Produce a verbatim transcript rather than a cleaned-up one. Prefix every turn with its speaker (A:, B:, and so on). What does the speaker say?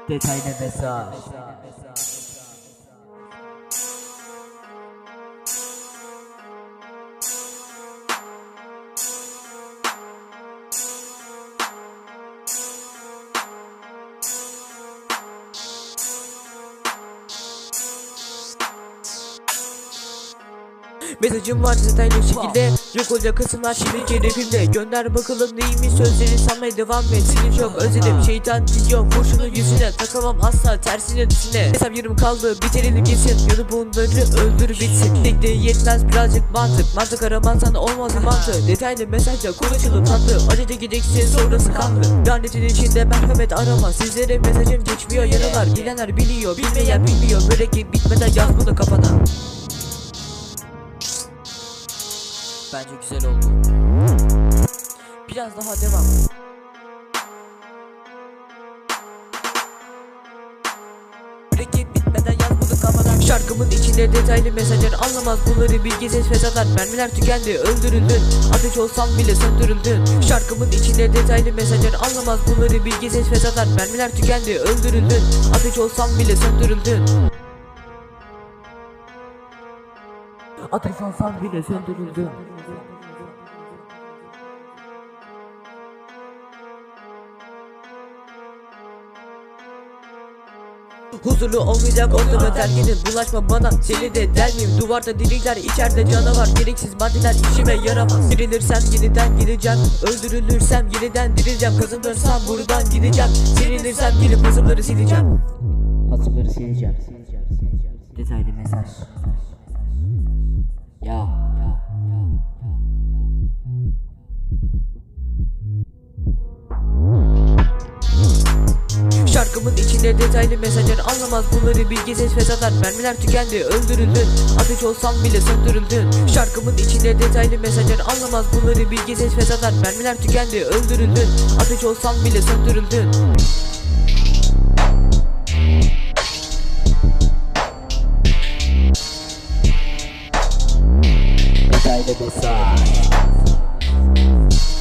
A: Detaylı mesaj.
B: Mesajım var detaylı şekilde. Yok olacak kısımlar şimdiki rapimde. Gönder bakalım neymiş sözleri, sanmaya devam et. Seni çok özledim, şeytan gidiyor kurşunun yüzüne. Takamam asla tersine düzüne. Hesap yarım kaldı, biterini gitsin. Ya da bunları öldür bitsin. Tekte yetmez birazcık mantık. Mantık aramazsan olmaz bir mantık. Detaylı mesajla konuşulur tatlı. Acıca gideceksin sonrası kanlı. Lanetin içinde merhamet arama. Sizlere mesajım geçmiyor yaralar. Bilenler biliyor, bilmeyen bilmiyor. Börek bitmeden yaz bunu kafana. Bence güzel oldu. Biraz daha devam. Brekip bitmeden yaz bunu kafadan. Şarkımın içinde detaylı mesajlar, anlamaz bunları bilgisiz fesalar. Mermiler tükendi, öldürüldün. Ateş olsam bile söndürüldün. Şarkımın içinde detaylı mesajlar, anlamaz bunları bilgisiz fesalar. Mermiler tükendi, öldürüldün. Ateş olsam bile söndürüldün. Ateş olsam bile söndürüldü. Huzurlu olmayacak ortamı terk edin. Bulaşma bana, seni de delmeyim. Duvarda deliler, içeride canavar. Gereksiz maddeler işime yaramaz. Dirilirsem yeniden gideceğim, öldürülürsem yeniden dirileceğim. Kazanırsam buradan gideceğim, silinirsem gelip hızımları sileceğim.
A: Hatırları sileceğim. Detaylı mesaj. Ya, ya,
B: Şarkımın içinde detaylı mesajlar, anlamaz bunları bilgisiz fesalar. Mermiler tükendi, öldürüldün. Ateş olsam bile söndürüldün. Şarkımın içinde detaylı mesajlar, anlamaz bunları bilgisiz fesalar. Mermiler tükendi, öldürüldün. Ateş olsam bile söndürüldün.
A: detaylı mesaj.